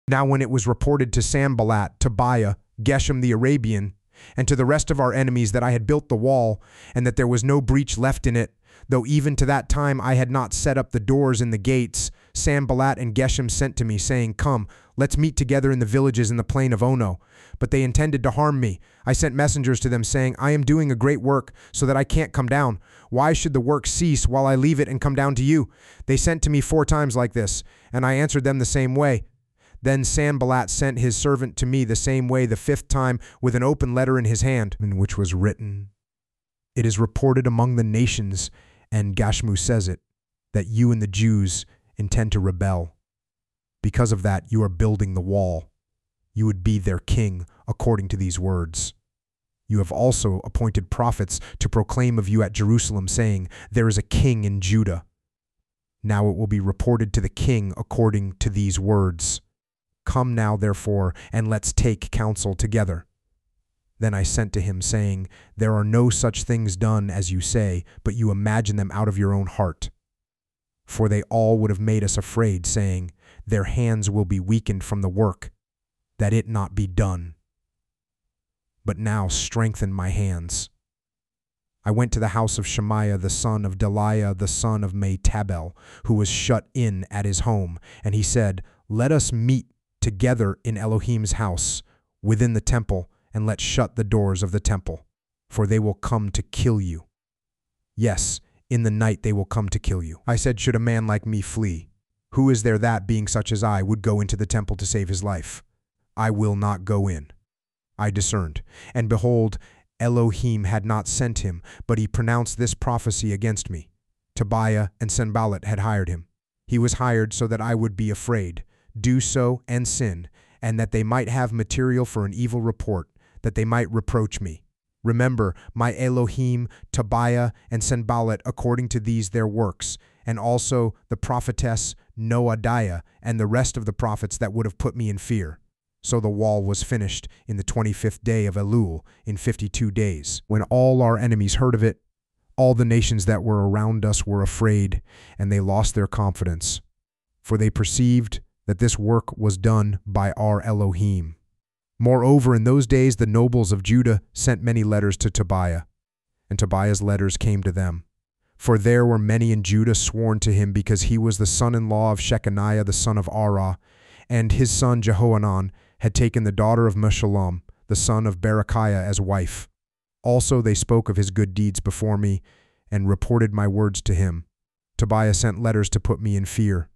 Now when it was reported to Sanballat, Tobiah, Geshem the Arabian, and to the rest of our enemies that I had built the wall, and that there was no breach left in it, though even to that time I had not set up the doors and the gates, Sanballat and Geshem sent to me, saying, Come, let's meet together in the villages in the plain of Ono. But they intended to harm me. I sent messengers to them, saying, I am doing a great work, so that I can't come down. Why should the work cease while I leave it and come down to you? They sent to me 4 times like this, and I answered them the same way. Then Sanballat sent his servant to me the same way the 5th time, with an open letter in his hand, in which was written, It is reported among the nations, and Gashmu says it, that you and the Jews intend to rebel. Because of that, you are building the wall. You would be their king, according to these words. You have also appointed prophets to proclaim of you at Jerusalem, saying, There is a king in Judah. Now it will be reported to the king according to these words. Come now, therefore, and let's take counsel together. Then I sent to him, saying, There are no such things done as you say, but you imagine them out of your own heart. For they all would have made us afraid, saying, Their hands will be weakened from the work, that it not be done. But now strengthen my hands. I went to the house of Shemaiah the son of Delaiah the son of Mehetabel, who was shut in at his home, and he said, Let us meet together in Elohim's house, within the temple, and let's shut the doors of the temple, for they will come to kill you. Yes, in the night they will come to kill you. I said, Should a man like me flee? Who is there that, being such as I, would go into the temple to save his life? I will not go in. I discerned, and behold, Elohim had not sent him, but he pronounced this prophecy against me. Tobiah and Sanballat had hired him. He was hired so that I would be afraid, do so and sin, and that they might have material for an evil report, that they might reproach me. Remember my Elohim, Tobiah, and Sanballat according to these their works, and also the prophetess Noadiah and the rest of the prophets that would have put me in fear. So the wall was finished in the 25th day of Elul in 52 days. When all our enemies heard of it, all the nations that were around us were afraid, and they lost their confidence. For they perceived that this work was done by our Elohim. Moreover, in those days the nobles of Judah sent many letters to Tobiah, and Tobiah's letters came to them. For there were many in Judah sworn to him, because he was the son-in-law of Shechaniah the son of Arah, and his son Jehohanan had taken the daughter of Meshullam, the son of Berechiah, as wife. Also they spoke of his good deeds before me, and reported my words to him. Tobiah sent letters to put me in fear.